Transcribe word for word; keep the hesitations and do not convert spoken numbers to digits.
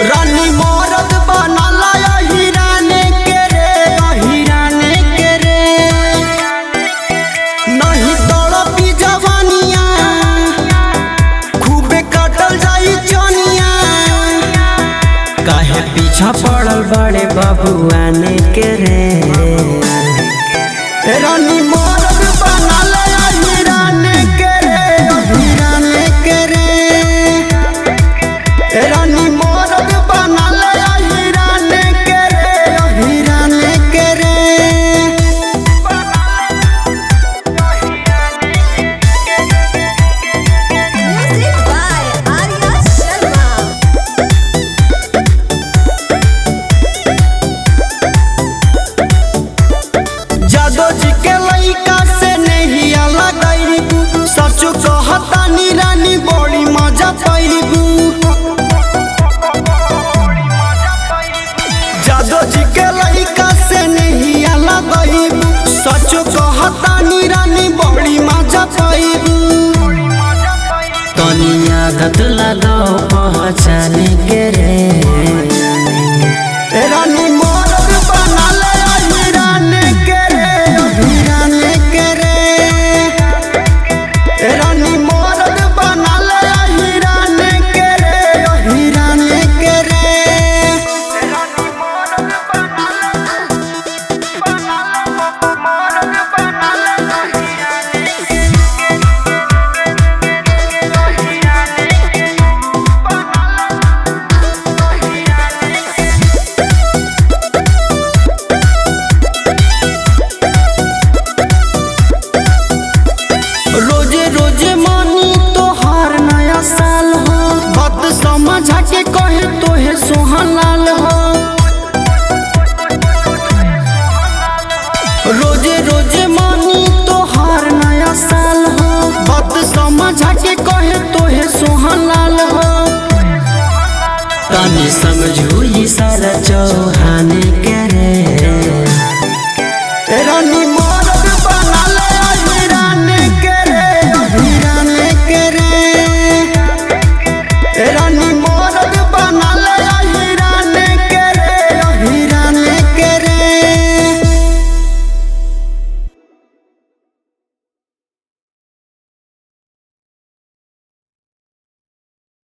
रानी मरद बनला हिराने के रे हिराने के रे नहीं तड़पी जवानिया खूबे कटल जाई चनिया काहे पीछा पड़ल बड़े बबुआने के रे रानी मरद बनला हिराने के रे हिराने के रे रानी मरद बनला हिराने के रे हिराने के रे Music by Arya Sharma. Jado ji के लइका से नहीं लगैबू सच कहता नी रानी बड़ी मजा पैबू जादो जी के लइका से नहीं लगैबू सच कहता नी रानी बड़ी मजा पैबू तनी आदत लगाओ पहचाने के रे रानी मरद बनला हिराने के रे हिराने के रे रानी मरद बनला हिराने के रे हिराने के रे रोजे रोजे मानी तोहार नया साल हो बात समझा के कहे तोहे सोहन लाल हो रोजे रोजे मानी तोहार नया साल हो बात समझा के कहे तोहे सोहन लाल हो तनी समझू ई सारा चौहाने के रे रानी मरद बनला हिराने के रे हिराने के रे रानी